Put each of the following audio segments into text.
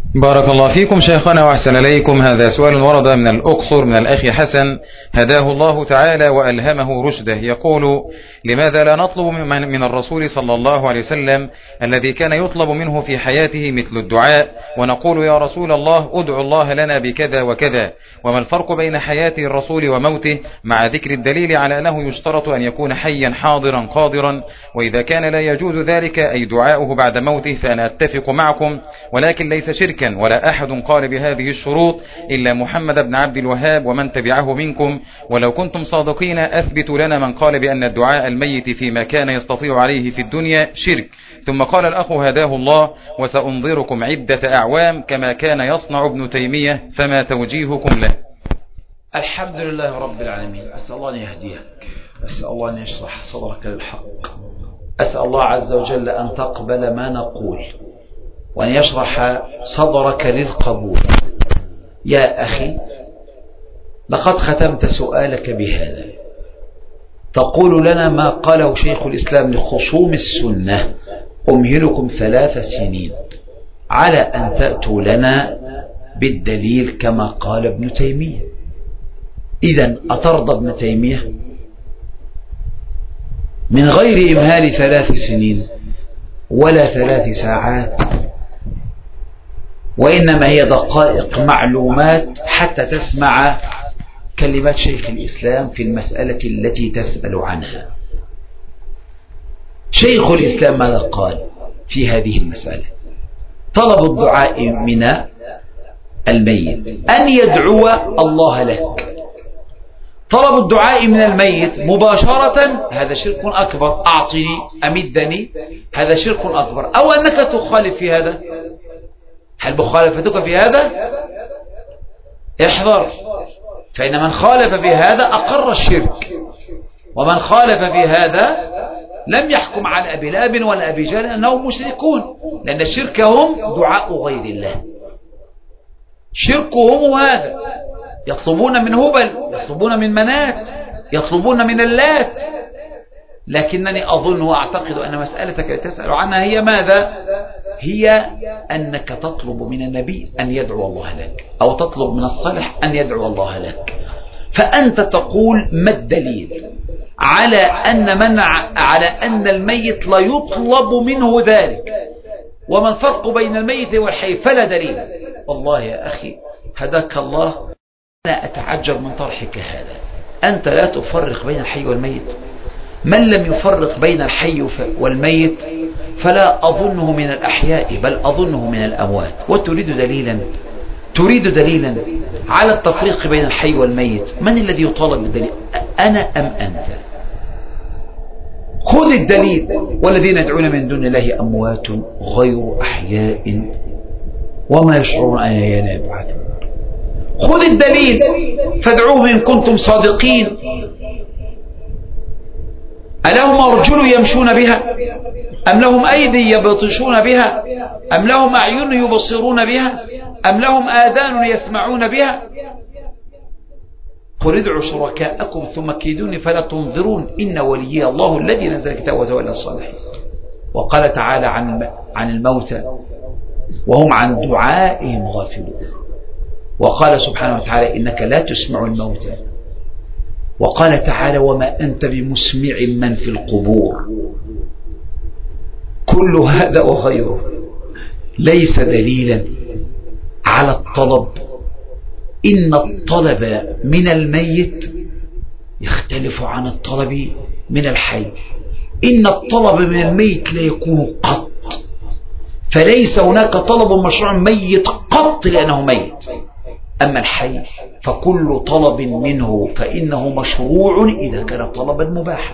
بارك الله فيكم شيخنا وأحسن إليكم. هذا سؤال ورد من الأقصر من الأخ حسن هداه الله تعالى وألهمه رشده، يقول: لماذا لا نطلب من الرسول صلى الله عليه وسلم الذي كان يطلب منه في حياته مثل الدعاء، ونقول يا رسول الله ادعو الله لنا بكذا وكذا؟ وما الفرق بين حياة الرسول وموته مع ذكر الدليل على أنه يشترط أن يكون حيا حاضرا قادرا؟ وإذا كان لا يجوز ذلك أي دعاؤه بعد موته فأنا أتفق معكم، ولكن ليس شركا ولا أحد قال بهذه الشروط إلا محمد بن عبد الوهاب ومن تبعه منكم. ولو كنتم صادقين أثبتوا لنا من قال بأن الدعاء الميت فيما كان يستطيع عليه في الدنيا شرك. ثم قال الأخ هداه الله: وسأنظركم عدة أعوام كما كان يصنع ابن تيمية، فما توجيهكم له؟ الحمد لله رب العالمين. أسأل الله أن يهديك، أسأل الله أن يشرح صدرك للحق، أسأل الله عز وجل أن تقبل ما نقول وأن يشرح صدرك للقبول. يا أخي، لقد ختمت سؤالك بهذا، تقول لنا ما قاله شيخ الإسلام لخصوم السنة: أمهلكم 3 سنين على أن تأتوا لنا بالدليل كما قال ابن تيمية. إذن أترضى ابن تيمية من غير إمهال 3 سنين ولا 3 ساعات، وإنما هي دقائق معلومات حتى تسمع كلمات شيخ الإسلام في المسألة التي تسأل عنها؟ شيخ الإسلام ماذا قال في هذه المسألة؟ طلب الدعاء من الميت أن يدعو الله لك. طلب الدعاء من الميت مباشرة هذا شرك أكبر، أعطني أمدني، هذا شرك أكبر. أو أنك تخالف في هذا؟ هل مخالفتك في هذا؟ احذر، فإن من خالف في هذا أقر الشرك، ومن خالف في هذا لم يحكم على أبي لهب ولا أبي جهل أنهم مشركون، لأن شركهم دعاء غير الله. شركهم هذا، يطلبون من هبل، يطلبون من منات، يطلبون من اللات. لكنني أظن وأعتقد أن مسألتك التي تسأل عنها هي ماذا؟ هي أنك تطلب من النبي أن يدعو الله لك، أو تطلب من الصالح أن يدعو الله لك. فأنت تقول ما الدليل على أن الميت لا يطلب منه ذلك؟ وما الفرق بين الميت والحي؟ فلا دليل. والله يا أخي هداك الله، أنا أتعجب من طرحك هذا. أنت لا تفرق بين الحي والميت. من لم يفرق بين الحي والميت فلا أظنه من الأحياء، بل أظنه من الأموات. وتريد دليلا على التفريق بين الحي والميت. من الذي يطالب بالدليل، أنا أم أنت؟ خذ الدليل: والذين يدعون من دون الله أموات غير أحياء وما يشعرون أيان يبعثون. خذ الدليل فادعوهم إن كنتم صادقين. ألهم أرجل يمشون بها، أم لهم أيدي يبطشون بها، أم لهم أعين يبصرون بها، أم لهم آذان يسمعون بها؟ قل ادعوا شركاءكم ثم كيدوني فلا تنظرون إن وليي الله الذي نزل الكتاب وتولى الصالحين. وقال تعالى عن الموتى وهم عن دعائهم غافلون. وقال سبحانه وتعالى إنك لا تسمع الموتى. وقال تعالى وما أنت بمسمع من في القبور. كل هذا وغيره ليس دليلا على الطلب. إن الطلب من الميت يختلف عن الطلب من الحي. إن الطلب من الميت لا يكون قط، فليس هناك طلب مشروع ميت قط لأنه ميت. أما الحي فكل طلب منه فإنه مشروع إذا كان طلبا مباحا.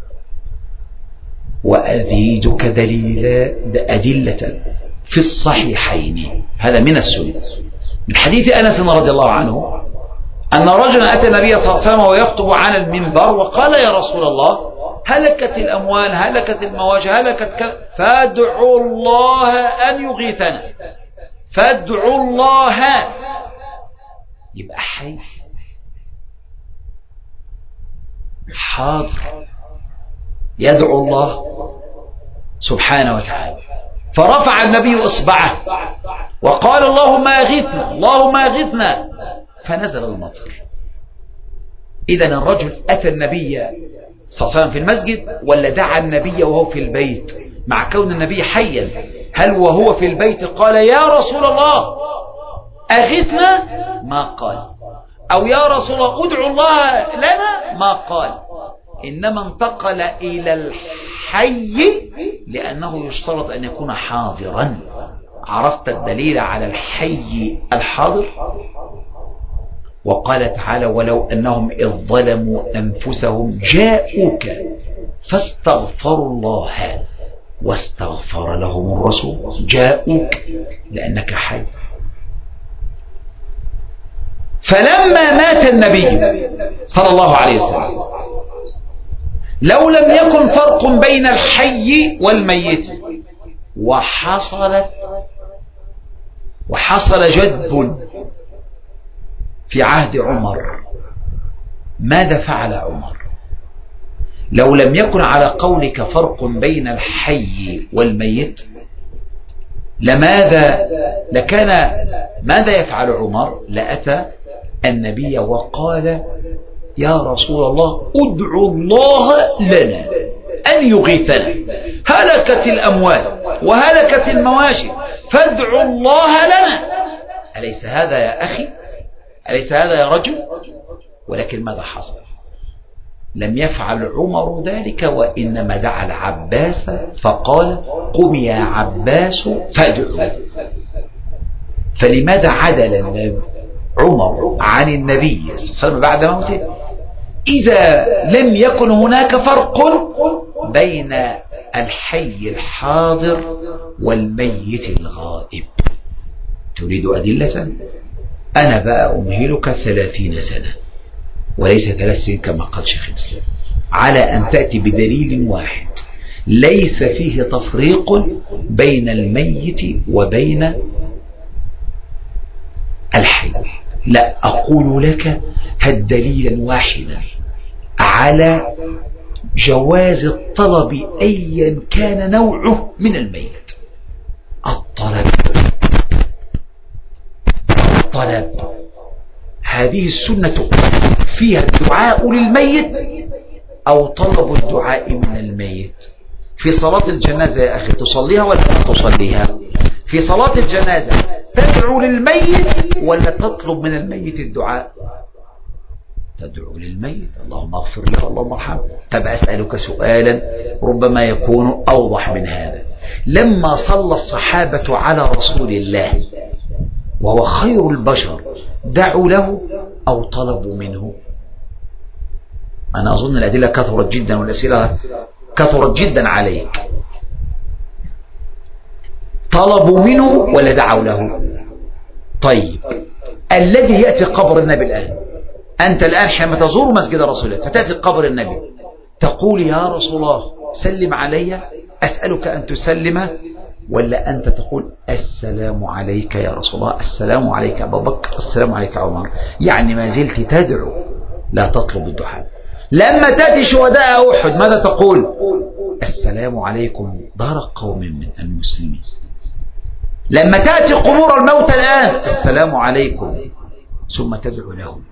وأزيدك أدلة في الصحيحين، هذا من السنة، من حديث أنس رضي الله عنه أن رجلا أتى النبي صلى الله عليه وسلم ويخطب على المنبر وقال يا رسول الله هلكت الأموال، هلكت المواجه، هلكت كذا، فادعوا الله أن يغيثنا. فادعوا الله. يبقى حي حاضر يدعو الله سبحانه وتعالى. فرفع النبي إصبعه وقال اللهم أغثنا اللهم أغثنا، فنزل المطر. إذن الرجل أتى النبي صلى الله عليه وسلم في المسجد ولا دعا النبي وهو في البيت؟ مع كون النبي حيا، هل وهو في البيت قال يا رسول الله أغثنا؟ ما قال. أو يا رسول الله ادعو الله لنا؟ ما قال. إنما انتقل إلى الحي لأنه يشترط أن يكون حاضرا. عرفت الدليل على الحي الحاضر؟ وقال تعالى ولو أنهم إذ ظلموا أنفسهم جاءوك فاستغفروا الله واستغفر لهم الرسول. جاءوك لأنك حي. فلما مات النبي صلى الله عليه وسلم لو لم يكن فرق بين الحي والميت وحصل جدب في عهد عمر، ماذا فعل عمر؟ لو لم يكن على قولك فرق بين الحي والميت ماذا يفعل عمر؟ لأتى النبي وقال يا رسول الله ادعو الله لنا أن يغيثنا، هلكت الأموال وهلكت المواشي فادعوا الله لنا. أليس هذا يا أخي؟ أليس هذا يا رجل؟ ولكن ماذا حصل؟ لم يفعل عمر ذلك، وإنما دعا العباس فقال قم يا عباس فادعوا. فلماذا عدل عمر عن النبي صلى الله عليه وسلم بعد موته إذا لم يكن هناك فرق بين الحي الحاضر والميت الغائب؟ تريد أدلة؟ أنا بقى أمهلك 30 سنة وليس 3 سنين كما قال شيخ الإسلام، على أن تأتي بدليل واحد ليس فيه تفريق بين الميت وبين الحي. لا أقول لك هل دليلا واحدا على جواز الطلب أيا كان نوعه من الميت. الطلب هذه السنة فيها الدعاء للميت أو طلب الدعاء من الميت. في صلاة الجنازة يا أخي تصليها ولا لا تصليها؟ في صلاة الجنازة تدعو للميت ولا تطلب من الميت الدعاء؟ تدعو للميت، اللهم اغفر له اللهم ارحمه. طب أسألك سؤالا ربما يكون أوضح من هذا. لما صلى الصحابة على رسول الله وهو خير البشر دعوا له أو طلبوا منه؟ أنا أظن الأدلة كثرت جدا والأسئلة كثرت جدا عليك. طلبوا منه ولا دعوا له؟ طيب الذي يأتي قبر النبي الآن، أنت الآن حينما تزور مسجد رسول الله فتأتي قبر النبي تقول يا رسول الله سلم علي، أسألك أن تسلم، ولا أنت تقول السلام عليك يا رسول الله، السلام عليك أبا بكر، السلام عليك عمر؟ يعني ما زلت تدعو لا تطلب الدعاء. لما تأتي شهداء أحد ماذا تقول؟ السلام عليكم دار قوم من المسلمين. لما تأتي قبور الموتى الآن السلام عليكم، ثم تدعو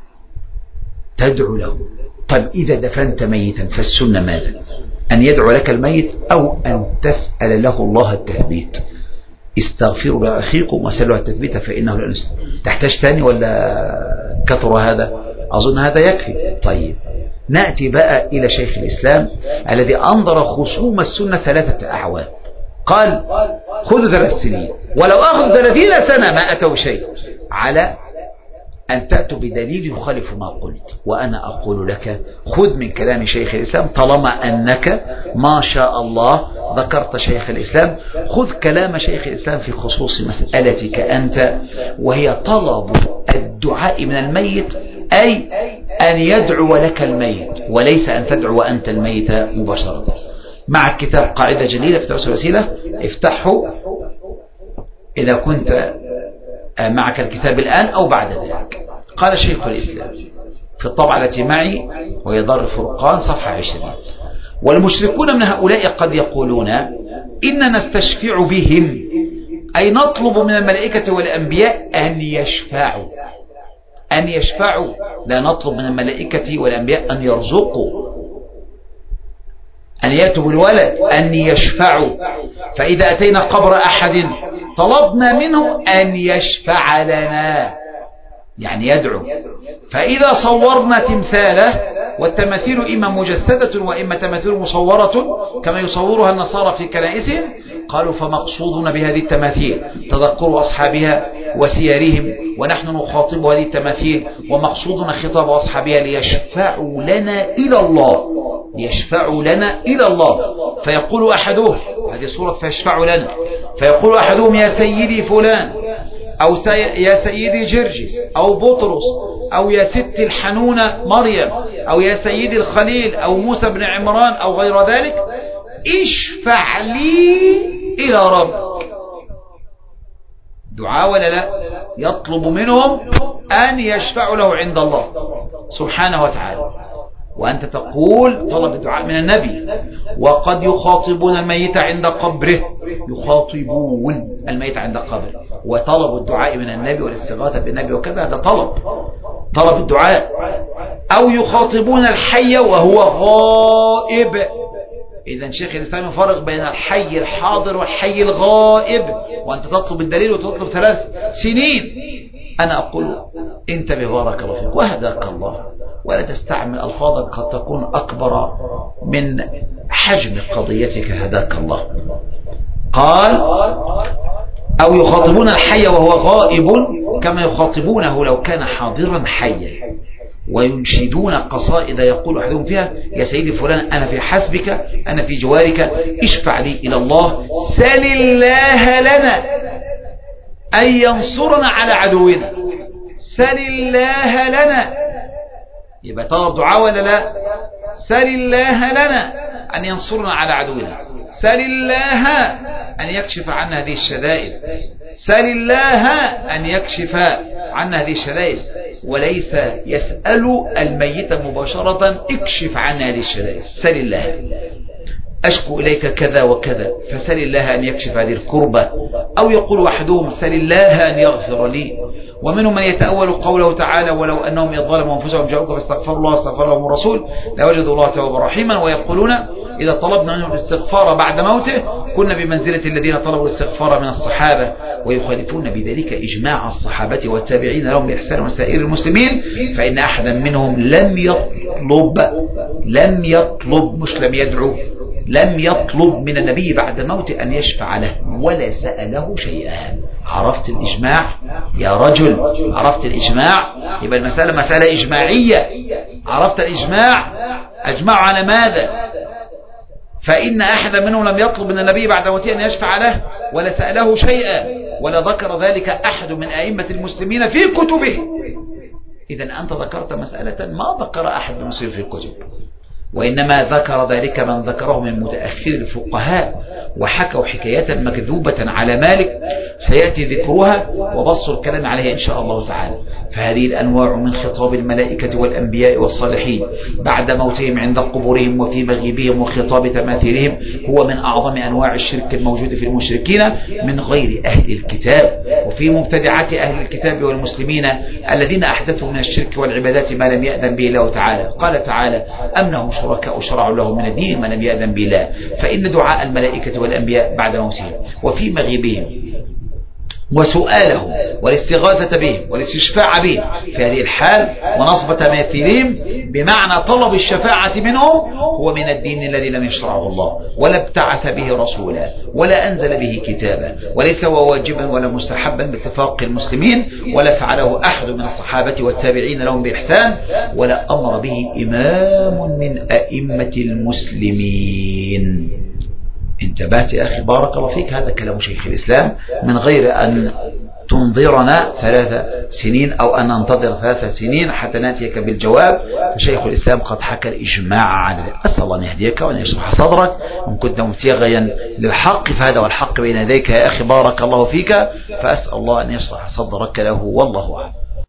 له. طيب إذا دفنت ميتا فالسنة ماذا؟ أن يدعو لك الميت أو أن تسأل له الله التثبيت. استغفروا لأخيكم وسألوا التثبيت فإنه لا يسلم. تحتاج تاني ولا كثر هذا؟ أظن هذا يكفي. طيب نأتي بقى إلى شيخ الإسلام الذي أنظر خصوم السنة 3 أعوام. قال خذوا 3 سنين، ولو أخذ 30 سنة ما أتوا شيء على أن تأتوا بدليل يخالف ما قلت. وأنا أقول لك خذ من كلام شيخ الإسلام، طالما أنك ما شاء الله ذكرت شيخ الإسلام، خذ كلام شيخ الإسلام في خصوص مسألتك أنت، وهي طلب الدعاء من الميت، أي أن يدعو لك الميت وليس أن تدعو أنت الميت مباشرة. مع الكتاب قاعدة جليلة في توسل الوسيلة، افتحه إذا كنت معك الكتاب الآن أو بعد ذلك. قال شيخ الإسلام في الطبعة التي معي وهي دار الفرقان صفحة 20: والمشركون من هؤلاء قد يقولون إن نستشفع بهم أي نطلب من الملائكة والأنبياء أن يشفعوا، أن يشفعوا، لا نطلب من الملائكة والأنبياء أن يرزقوا، أن يأتوا بالولد، أن يشفعوا. فإذا أتينا قبر أحد طلبنا منه أن يشفع لنا، يعني يدعو. فإذا صورنا تمثاله، والتماثيل إما مجسدة وإما تماثيل مصورة كما يصورها النصارى في كنائسهم، قالوا فمقصودنا بهذه التماثيل تذكر أصحابها وسيرهم، ونحن نخاطب هذه التماثيل ومقصودنا خطاب أصحابها ليشفعوا لنا إلى الله، ليشفعوا لنا إلى الله. فيقول أحدهم، هذه صورة فيشفعوا لنا، فيقول أحدهم يا سيدي فلان، أو يا سيدي جرجس، أو بطرس، أو يا ست الحنونة مريم، أو يا سيدي الخليل، أو موسى بن عمران، أو غير ذلك، اشفع لي إلى ربك. دعاء ولا لا؟ يطلب منهم أن يشفعوا له عند الله سبحانه وتعالى. وأنت تقول طلب الدعاء من النبي، وقد يخاطبون الميت عند قبره، يخاطبون الميت عند قبره، وطلب الدعاء من النبي والاستغاثة بالنبي وكذا، هذا طلب الدعاء. أو يخاطبون الحي وهو غائب. إذن شيخ الإسلام يفرق بين الحي الحاضر والحي الغائب، وأنت تطلب الدليل وتطلب 3 سنين. أنا أقول انتبه بارك الله فيك وهداك الله، ولا تستعمل ألفاظا قد تكون أكبر من حجم قضيتك، هداك الله. قال أو يخاطبون الحي وهو غائب كما يخاطبونه لو كان حاضرا حيا، وينشدون قصائد يقول أحدهم فيها يا سيدي فلان أنا في حسبك، أنا في جوارك، اشفع لي إلى الله، سل الله لنا أن ينصرنا على عدونا، سل الله لنا. يبقى طلب دعاء ولا لا؟ سل الله لنا أن ينصرنا على عدونا، سل الله أن يكشف عنا هذه الشدائد، سل الله أن يكشف عنا هذه الشدائد، وليس يسأل الميت مباشرة اكشف عنا هذه الشدائد. سل الله أشكو إليك كذا وكذا، فسل الله أن يكشف هذه الكربة. أو يقول أحدهم سل الله أن يغفر لي. ومنهم من يتأول قوله تعالى ولو أنهم يظلموا أنفسهم جاءوك فاستغفروا الله استغفر لهم الرسول لوجدوا الله توابا رحيما. ويقولون إذا طلبنا منهم الاستغفار بعد موته كنا بمنزلة الذين طلبوا الاستغفار من الصحابة، ويخالفون بذلك إجماع الصحابة والتابعين لهم بإحسان وسائر المسلمين، فإن أحدا منهم لم يطلب مش لم يدعو، لم يطلب من النبي بعد موته أن يشفع له ولا سأله شيئا. عرفت الإجماع يا رجل؟ عرفت الإجماع؟ يبقى المسألة مسألة إجماعية. عرفت الإجماع؟ أجمعوا على ماذا؟ فإن أحد منهم لم يطلب من النبي بعد موته أن يشفع له ولا سأله شيئا، ولا ذكر ذلك أحد من أئمة المسلمين في كتبه. إذن أنت ذكرت مسألة ما ذكر أحد من المسلمين في الكتب، وإنما ذكر ذلك من ذكره من متأخر الفقهاء، وحكوا حكاية مكذوبة على مالك سيأتي ذكرها وبص الكلام عليها إن شاء الله تعالى. فهذه الأنواع من خطاب الملائكة والأنبياء والصالحين بعد موتهم عند قبورهم وفي مغيبهم وخطاب تماثيلهم هو من أعظم أنواع الشرك الموجود في المشركين من غير أهل الكتاب، وفي مبتدعات أهل الكتاب والمسلمين الذين أحدثوا من الشرك والعبادات ما لم يأذن به الله تعالى. قال تعالى أم شركاء شرعوا له من الدين ما لم يأذن به الله. فإن دعاء الملائكة والأنبياء بعد موتهم وفي مغيبهم وسؤالهم والاستغاثة بهم والاستشفاع بهم في هذه الحال ونصب تماثيلهم بمعنى طلب الشفاعة منهم هو من الدين الذي لم يشرعه الله ولا ابتعث به رسولا ولا أنزل به كتابا، وليس هو واجبا ولا مستحبا باتفاق المسلمين، ولا فعله أحد من الصحابة والتابعين لهم بإحسان، ولا أمر به إمام من أئمة المسلمين. انتبهت يا أخي بارك الله فيك؟ هذا كلام شيخ الإسلام من غير أن تنظرنا 3 سنين أو أن ننتظر 3 سنين حتى نأتيك بالجواب. فشيخ الإسلام قد حكى الإجماع على ذلك. أسأل الله أن يهديك وأن يشرح صدرك، وإن كنت مبتغيا للحق فهذا والحق بين يديك يا أخي بارك الله فيك، فأسأل الله أن يشرح صدرك له والله أعلم.